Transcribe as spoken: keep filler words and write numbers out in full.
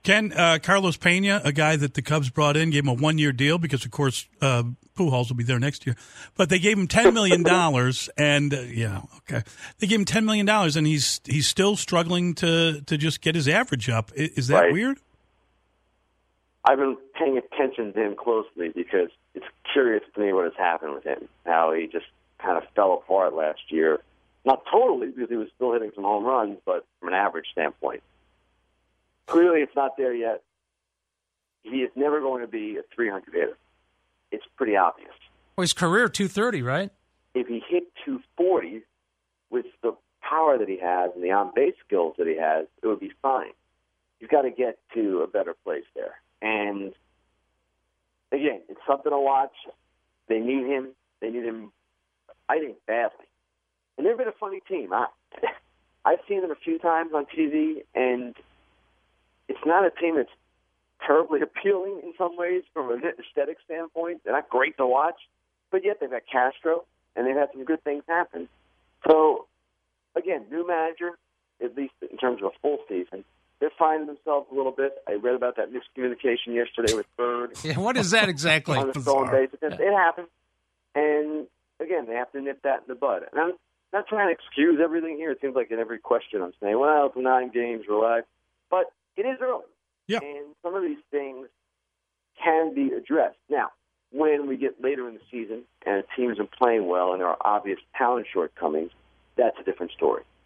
Ken, uh, Carlos Pena, a guy that the Cubs brought in, gave him a one-year deal because, of course, uh, Pujols will be there next year. But they gave him ten million dollars, and uh, yeah, okay, they gave him ten million dollars, and he's he's still struggling to to just get his average up. Is, is that right. weird? I've been paying attention to him closely because it's curious to me what has happened with him. How he just kind of fell apart last year. Not totally, because he was still hitting some home runs, but from an average standpoint. Clearly, it's not there yet. He is never going to be a three hundred hitter. It's pretty obvious. Well, his career two thirty, right? If he hit two forty with the power that he has and the on-base skills that he has, it would be fine. He's got to get to a better place there. And, again, it's something to watch. They need him. They need him, I think, badly. And they've been a funny team. I, I've seen them a few times on T V, and it's not a team that's terribly appealing in some ways from an aesthetic standpoint. They're not great to watch, but yet they've got Castro, and they've had some good things happen. So, again, new manager, at least in terms of a full season, they're finding themselves a little bit. I read about that miscommunication yesterday with Bird. Yeah, what is that exactly? On the stolen base. It, it happened. And, again, they have to nip that in the bud. And I'm not trying to excuse everything here. It seems like in every question I'm saying, well, it's nine games, relax. But it is early. Yeah. And some of these things can be addressed. Now, when we get later in the season and a team isn't playing well and there are obvious talent shortcomings, that's a different story.